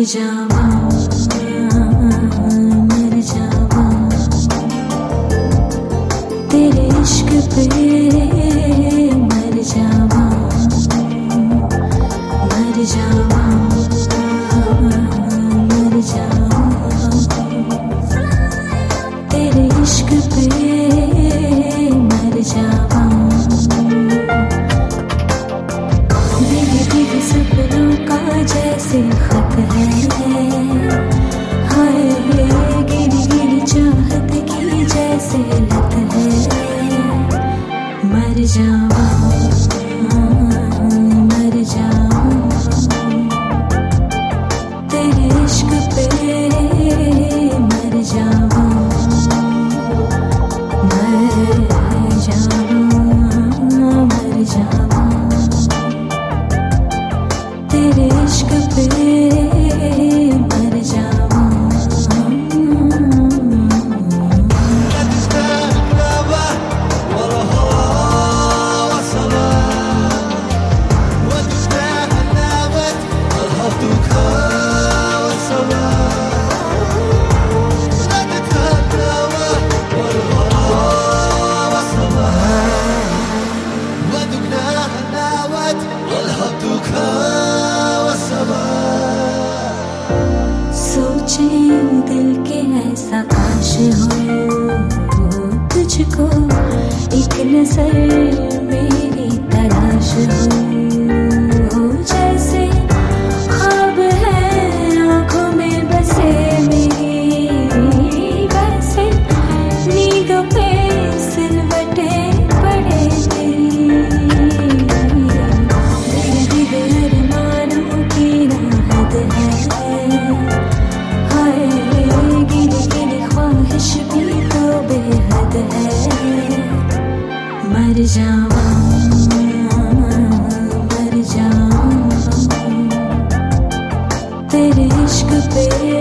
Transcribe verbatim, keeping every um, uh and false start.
जावा मर जावा तेरे इश्क पे मर जावा मर जावा मर जावा तेरे इश्क पे मर जावा भीगे भीगे सपनों का जैसे खत है हाय गिरी गिरी चाहत की जैसे लत है मर जावा मर जावा तेरे इश्क पे मर जावा मर जावा मर जावा तेरे इश्क पे मर जावा सोचे दिल के ऐसा काश हो तुझको एक नजर मेरी तलाश हो जैसे ख्वाब है आंखों में बसे मेरी वैसे नींदों पे सिलवटे पड़े तेरी दिल अरमानों की राहत है बेहद है मर जावा मर जावा तेरे इश्क पे